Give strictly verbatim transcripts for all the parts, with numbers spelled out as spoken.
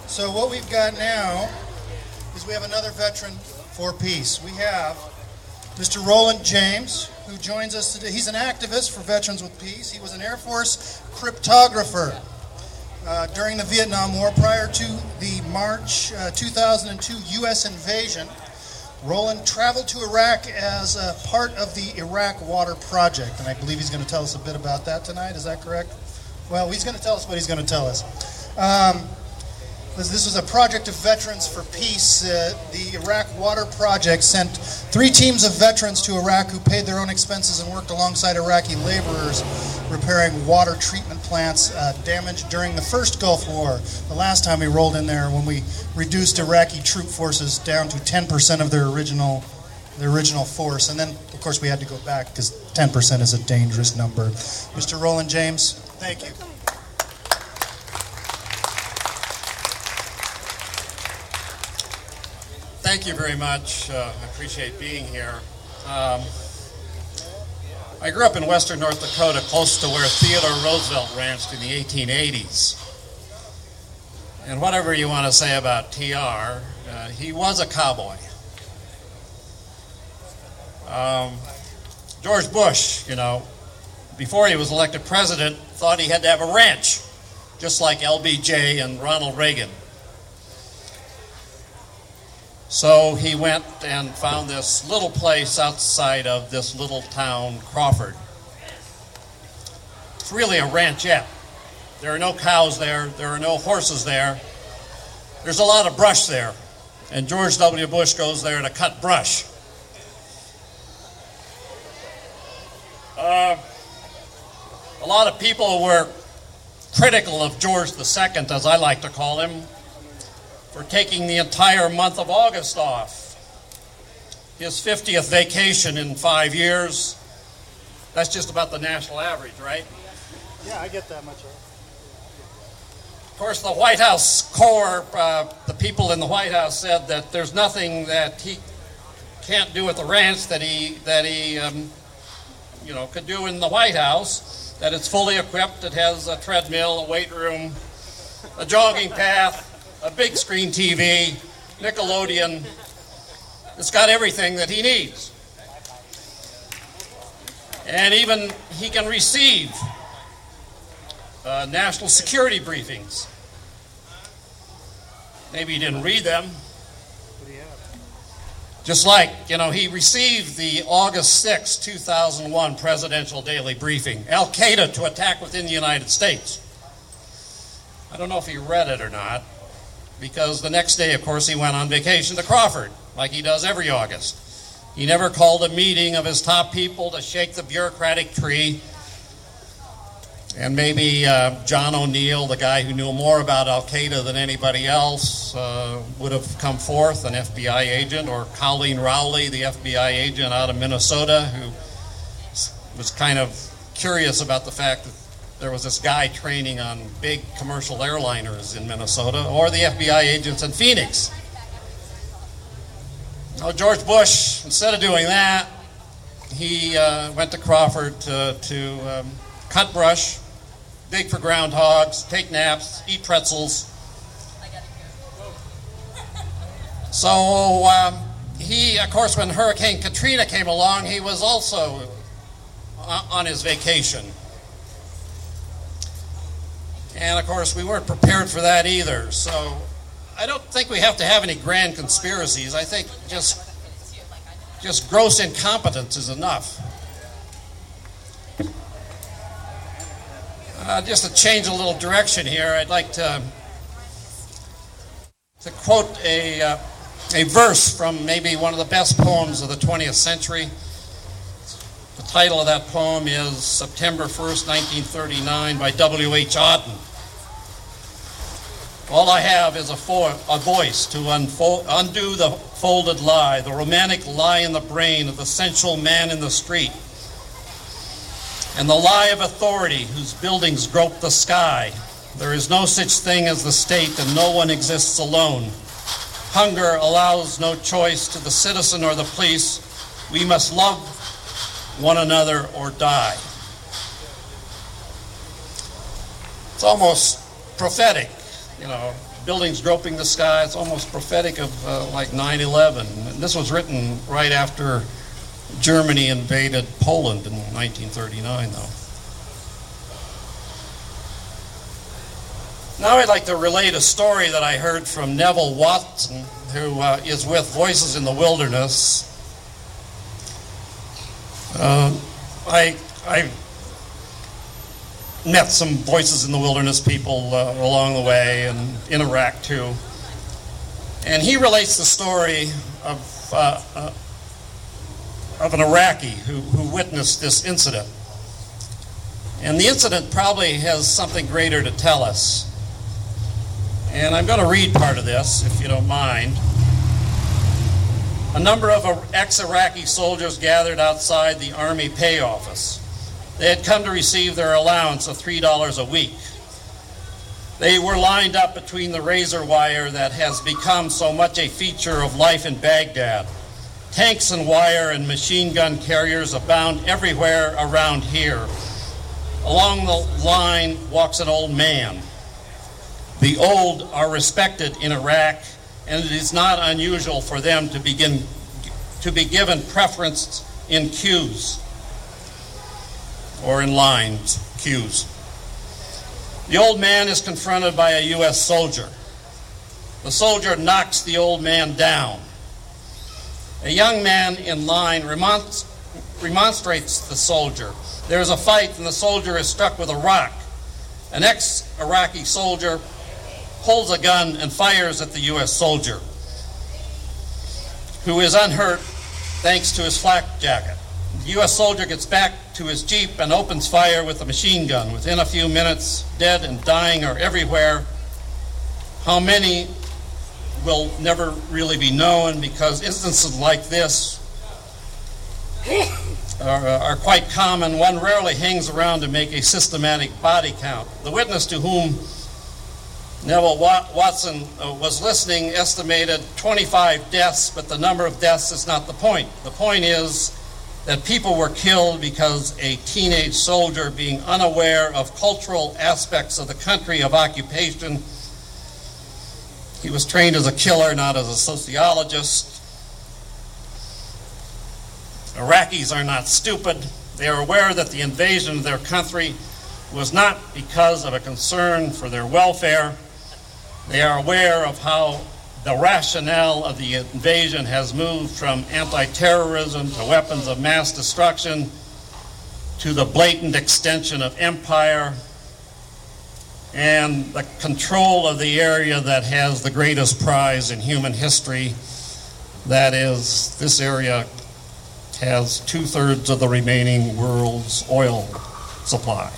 So what we've got now is we have another veteran for peace. We have Mister Roland James, who joins us today. He's an activist for Veterans with Peace. He was an Air Force cryptographer uh, during the Vietnam War. Prior to the March uh, two thousand two U S invasion, Roland traveled to Iraq as a part of the Iraq Water Project, and I believe he's going to tell us a bit about that tonight. Is that correct? Well, he's going to tell us what he's going to tell us. Um, This was a project of Veterans for Peace. Uh, the Iraq Water Project sent three teams of veterans to Iraq who paid their own expenses and worked alongside Iraqi laborers repairing water treatment plants uh, damaged during the first Gulf War. The last time we rolled in there, when we reduced Iraqi troop forces down to ten percent of their original their original force. And then, of course, we had to go back because ten percent is a dangerous number. Mister Roland James, thank you. Thank you very much. Uh, I appreciate being here. Um, I grew up in western North Dakota, close to where Theodore Roosevelt ranched in the eighteen eighties. And whatever you want to say about T R, uh, he was a cowboy. Um, George Bush, you know, before he was elected president, thought he had to have a ranch, just like L B J and Ronald Reagan. So he went and found this little place outside of this little town, Crawford. It's really a ranchette. There are no cows there. There are no horses there. There's a lot of brush there. And George W. Bush goes there to cut brush. Uh, a lot of people were critical of George the Second, as I like to call him, for taking the entire month of August off. His fiftieth vacation in five years. That's just about the national average, right? Yeah, I get that much. Of course, the White House Corps, uh, the people in the White House said that there's nothing that he can't do at the ranch that he that he um, you know could do in the White House. That it's fully equipped. It has a treadmill, a weight room, a jogging path, a big screen T V, Nickelodeon. It's got everything that he needs. And even he can receive uh, national security briefings. Maybe he didn't read them. Just like, you know, he received the August sixth, two thousand one Presidential Daily Briefing, Al-Qaeda to attack within the United States. I don't know if he read it or not, because the next day, of course, he went on vacation to Crawford, like he does every August. He never called a meeting of his top people to shake the bureaucratic tree. And maybe uh, John O'Neill, the guy who knew more about Al-Qaeda than anybody else, uh, would have come forth, an F B I agent, or Colleen Rowley, the F B I agent out of Minnesota, who was kind of curious about the fact that there was this guy training on big commercial airliners in Minnesota, or the F B I agents in Phoenix. Now, George Bush, instead of doing that, he uh, went to Crawford to, to um, cut brush, dig for groundhogs, take naps, eat pretzels. So um, he, of course, when Hurricane Katrina came along, he was also on his vacation. And, of course, we weren't prepared for that either. So I don't think we have to have any grand conspiracies. I think just, just gross incompetence is enough. Uh, just to change a little direction here, I'd like to, to quote a, uh, a verse from maybe one of the best poems of the twentieth century. The title of that poem is September first, nineteen thirty-nine by W H Auden. All I have is a, fo- a voice to unfold, undo the folded lie, the romantic lie in the brain of the sensual man in the street, and the lie of authority whose buildings grope the sky. There is no such thing as the state, and no one exists alone. Hunger allows no choice to the citizen or the police. We must love one another or die. It's almost prophetic, you know. buildings groping the sky. It's almost prophetic of uh, like nine eleven. And this was written right after Germany invaded Poland in nineteen thirty-nine, though. Now I'd like to relate a story that I heard from Neville Watson, who uh, is with Voices in the Wilderness. Uh, I, I met some Voices in the Wilderness people uh, along the way, and in Iraq too. And he relates the story of, uh, uh, of an Iraqi who, who witnessed this incident. And the incident probably has something greater to tell us. And I'm going to read part of this, if you don't mind. A number of ex-Iraqi soldiers gathered outside the Army pay office. They had come to receive their allowance of three dollars a week. They were lined up between the razor wire that has become so much a feature of life in Baghdad. Tanks and wire and machine gun carriers abound everywhere around here. Along the line walks an old man. The old are respected in Iraq, and it is not unusual for them to begin to be given preference in queues or in lines, queues. The old man is confronted by a U S soldier. The soldier knocks the old man down. A young man in line remonst- remonstrates the soldier. There is a fight, and the soldier is struck with a rock. An ex-Iraqi soldier pulls a gun and fires at the U S soldier, who is unhurt thanks to his flak jacket. The U S soldier gets back to his jeep and opens fire with a machine gun. Within a few minutes, dead and dying are everywhere. How many will never really be known, because instances like this are, are quite common. One rarely hangs around to make a systematic body count. The witness to whom Neville Watson was listening estimated twenty-five deaths, but the number of deaths is not the point. The point is that people were killed because a teenage soldier, being unaware of cultural aspects of the country of occupation, he was trained as a killer, not as a sociologist. Iraqis are not stupid. They are aware that the invasion of their country was not because of a concern for their welfare. They are aware of how the rationale of the invasion has moved from anti-terrorism to weapons of mass destruction to the blatant extension of empire and the control of the area that has the greatest prize in human history. That is, this area has two-thirds of the remaining world's oil supply.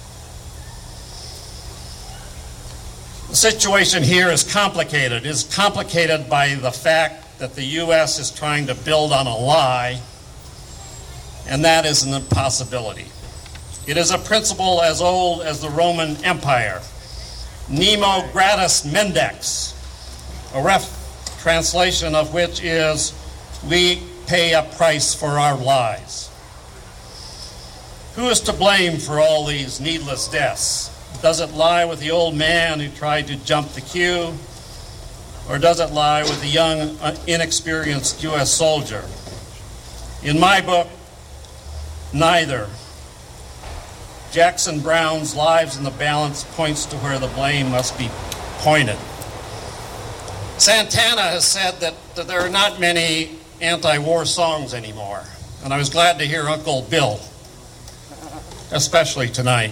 The situation here is complicated. It is complicated by the fact that the U S is trying to build on a lie, and that is an impossibility. It is a principle as old as the Roman Empire. Nemo gratis mendax, a ref translation of which is, we pay a price for our lies. Who is to blame for all these needless deaths? Does it lie with the old man who tried to jump the queue? Or does it lie with the young, inexperienced U S soldier? In my book, neither. Jackson Browne's Lives in the Balance points to where the blame must be pointed. Santana has said that, that there are not many anti-war songs anymore, and I was glad to hear Uncle Bill, especially tonight.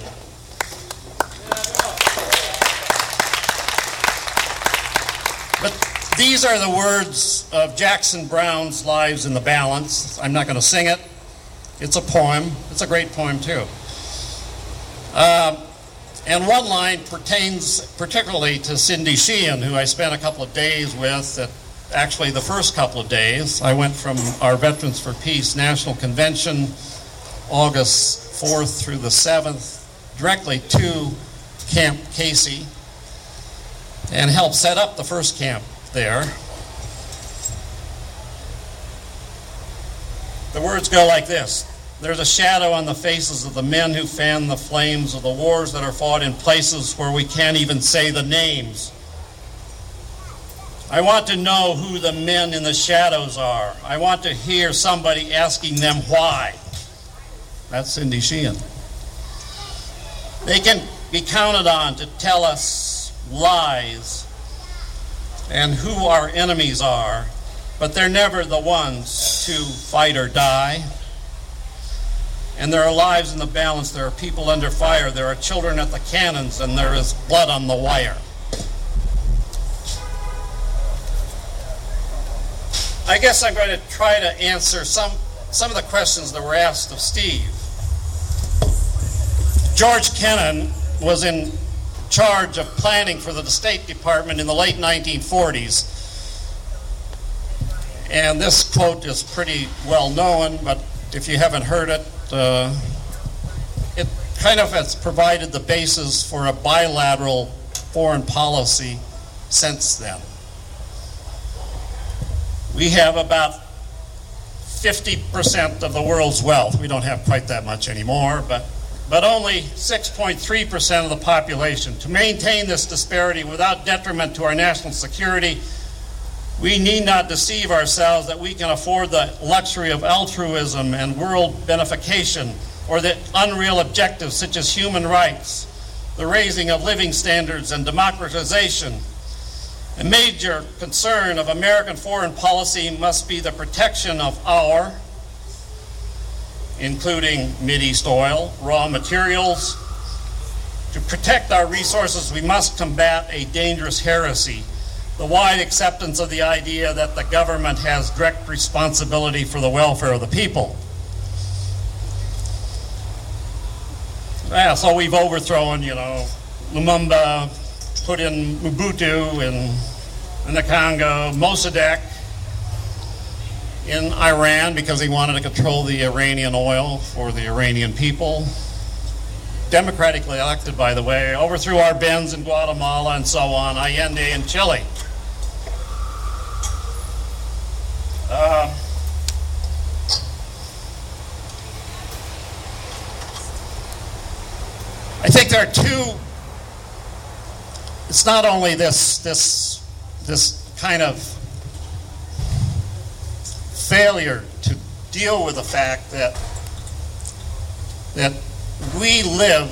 But these are the words of Jackson Browne's Lives in the Balance. I'm not going to sing it. It's a poem. It's a great poem, too. Uh, and one line pertains particularly to Cindy Sheehan, who I spent a couple of days with. At, actually, the first couple of days. I went from our Veterans for Peace National Convention, August fourth through the seventh, directly to Camp Casey, and helped set up the first camp there. The words go like this. There's a shadow on the faces of the men who fan the flames of the wars that are fought in places where we can't even say the names. I want to know who the men in the shadows are. I want to hear somebody asking them why. That's Cindy Sheehan. They can be counted on to tell us lies and who our enemies are, but they're never the ones to fight or die. And there are lives in the balance. There are people under fire. There are children at the cannons, and there is blood on the wire. I guess I'm going to try to answer some, some of the questions that were asked of Steve. George Kennan was in charge of planning for the State Department in the late nineteen forties. And this quote is pretty well known, but if you haven't heard it, uh, it kind of has provided the basis for a bilateral foreign policy since then. We have about fifty percent of the world's wealth. We don't have quite that much anymore, but but only six point three percent of the population. To maintain this disparity without detriment to our national security, we need not deceive ourselves that we can afford the luxury of altruism and world benefication, or the unreal objectives such as human rights, the raising of living standards, and democratization. A major concern of American foreign policy must be the protection of our, including Mideast oil, raw materials. To protect our resources, we must combat a dangerous heresy, the wide acceptance of the idea that the government has direct responsibility for the welfare of the people. Yeah, so we've overthrown, you know, Lumumba, put in Mobutu in, in the Congo, Mossadegh in Iran because he wanted to control the Iranian oil for the Iranian people. Democratically elected, by the way, overthrew Arbenz in Guatemala and so on, Allende in Chile. Uh, I think there are two. It's not only this this this kind of failure to deal with the fact that that we live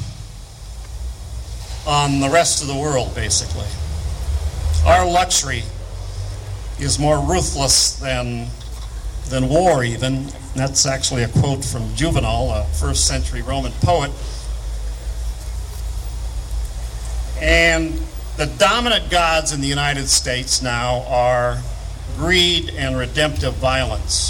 on the rest of the world, basically. Our luxury is more ruthless than than war, even. That's actually a quote from Juvenal, a first century Roman poet. And the dominant gods in the United States now are greed and redemptive violence.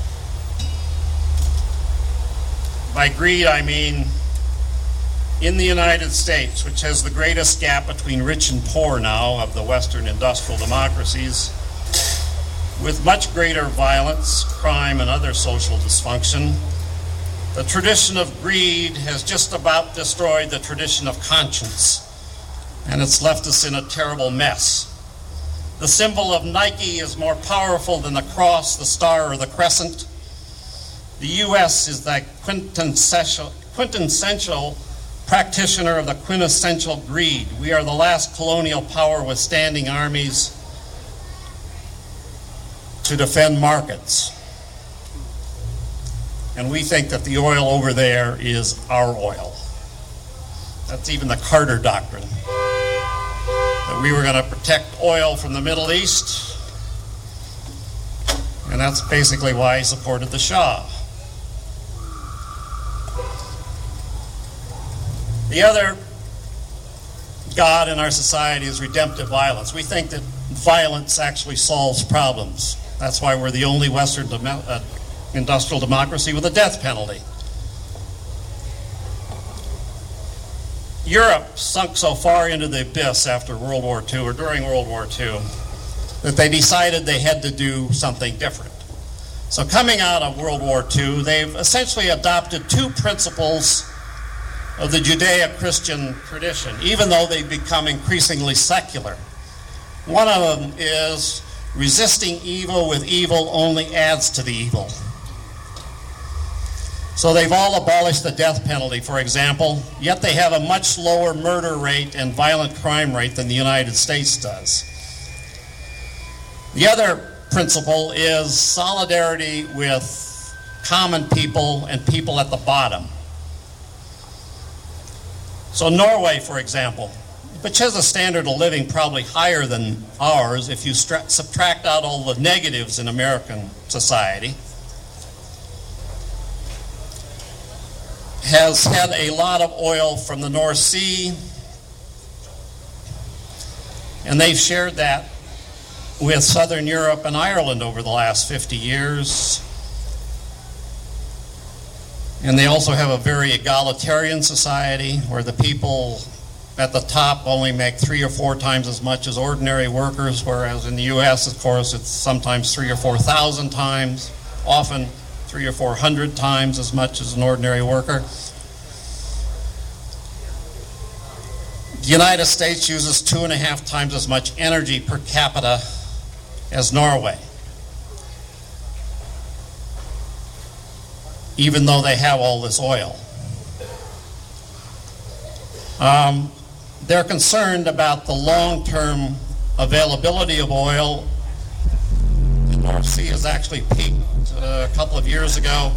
By greed, I mean in the United States, which has the greatest gap between rich and poor now of the Western industrial democracies, with much greater violence, crime, and other social dysfunction, the tradition of greed has just about destroyed the tradition of conscience, and it's left us in a terrible mess. The symbol of Nike is more powerful than the cross, the star, or the crescent. The U S is the quintessential, quintessential practitioner of the quintessential greed. We are the last colonial power with standing armies to defend markets. And we think that the oil over there is our oil. That's even the Carter Doctrine. That we were going to protect oil from the Middle East. And that's basically why he supported the Shah. The other God in our society is redemptive violence. We think that violence actually solves problems. That's why we're the only Western dem- uh, industrial democracy with a death penalty. Europe sunk so far into the abyss after World War Two, or during World War Two, that they decided they had to do something different. So coming out of World War Two, they've essentially adopted two principles of the Judeo-Christian tradition, even though they've become increasingly secular. One of them is resisting evil with evil only adds to the evil. So they've all abolished the death penalty, for example, yet they have a much lower murder rate and violent crime rate than the United States does. The other principle is solidarity with common people and people at the bottom. So Norway, for example, which has a standard of living probably higher than ours if you stra- subtract out all the negatives in American society, has had a lot of oil from the North Sea, and they've shared that with Southern Europe and Ireland over the last fifty years. And they also have a very egalitarian society where the people at the top only make three or four times as much as ordinary workers, whereas in the U S, of course, it's sometimes three or four thousand times, often three or four hundred times as much as an ordinary worker. The United States uses two and a half times as much energy per capita as Norway, even though they have all this oil. Um, they're concerned about the long-term availability of oil. The North Sea has actually peaked uh, a couple of years ago,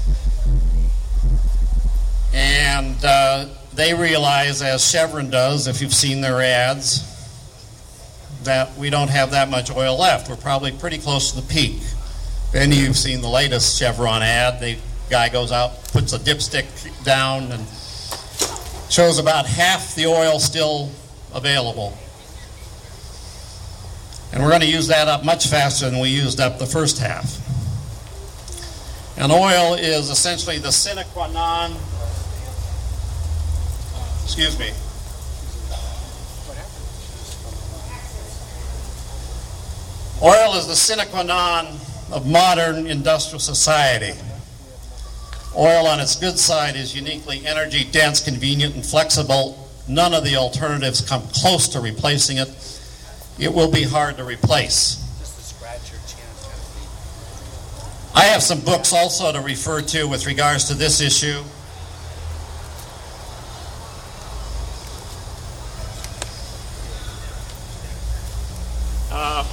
and uh, they realize, as Chevron does, if you've seen their ads, that we don't have that much oil left. We're probably pretty close to the peak. If any of you have seen the latest Chevron ad, the guy goes out, puts a dipstick down, and shows about half the oil still available. And we're going to use that up much faster than we used up the first half. And oil is essentially the sine qua non, excuse me, oil is the sine qua non of modern industrial society. Oil on its good side is uniquely energy dense, convenient, and flexible. None of the alternatives come close to replacing it. It will be hard to replace. I have some books also to refer to with regards to this issue. Uh,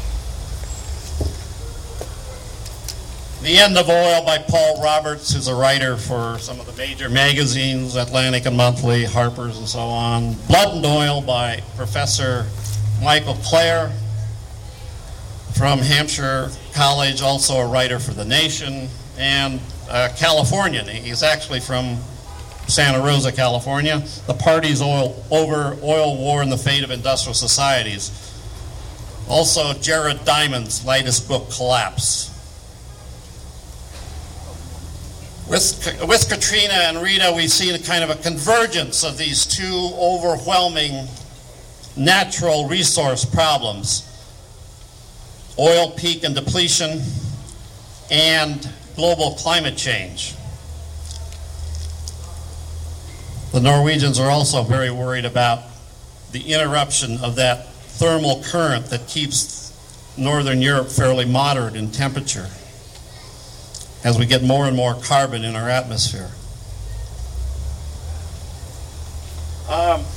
The End of Oil by Paul Roberts, who's a writer for some of the major magazines, Atlantic and Monthly, Harper's, and so on. Blood and Oil by Professor Michael Clare from Hampshire College, also a writer for The Nation, and a Californian. He's actually from Santa Rosa, California. The Party's Oil Over Oil War and the Fate of Industrial Societies. Also, Jared Diamond's latest book, Collapse. With, with Katrina and Rita, we've seen a kind of a convergence of these two overwhelming natural resource problems: oil peak and depletion and global climate change. The Norwegians are also very worried about the interruption of that thermal current that keeps Northern Europe fairly moderate in temperature as we get more and more carbon in our atmosphere. Um,